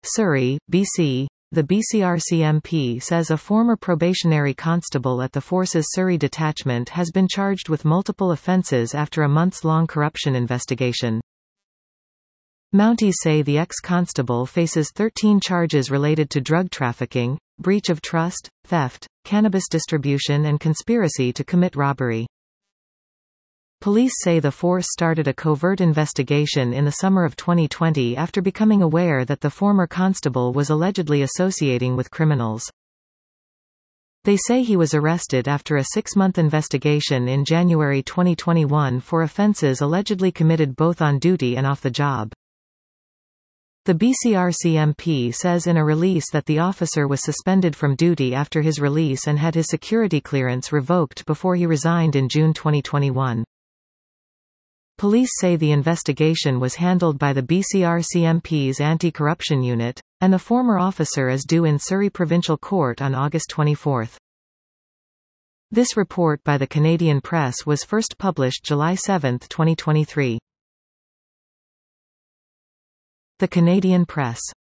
Surrey, BC. The BCRCMP says a former probationary constable at the force's Surrey detachment has been charged with multiple offences after a months-long corruption investigation. Mounties say the ex-constable faces 13 charges related to drug trafficking, breach of trust, theft, cannabis distribution and conspiracy to commit robbery. Police say the force started a covert investigation in the summer of 2020 after becoming aware that the former constable was allegedly associating with criminals. They say he was arrested after a 6-month investigation in January 2021 for offences allegedly committed both on duty and off the job. The BCRCMP says in a release that the officer was suspended from duty after his release and had his security clearance revoked before he resigned in June 2021. Police say the investigation was handled by the BCRCMP's Anti-Corruption Unit, and the former officer is due in Surrey Provincial Court on August 24. This report by the Canadian Press was first published July 7, 2023. The Canadian Press.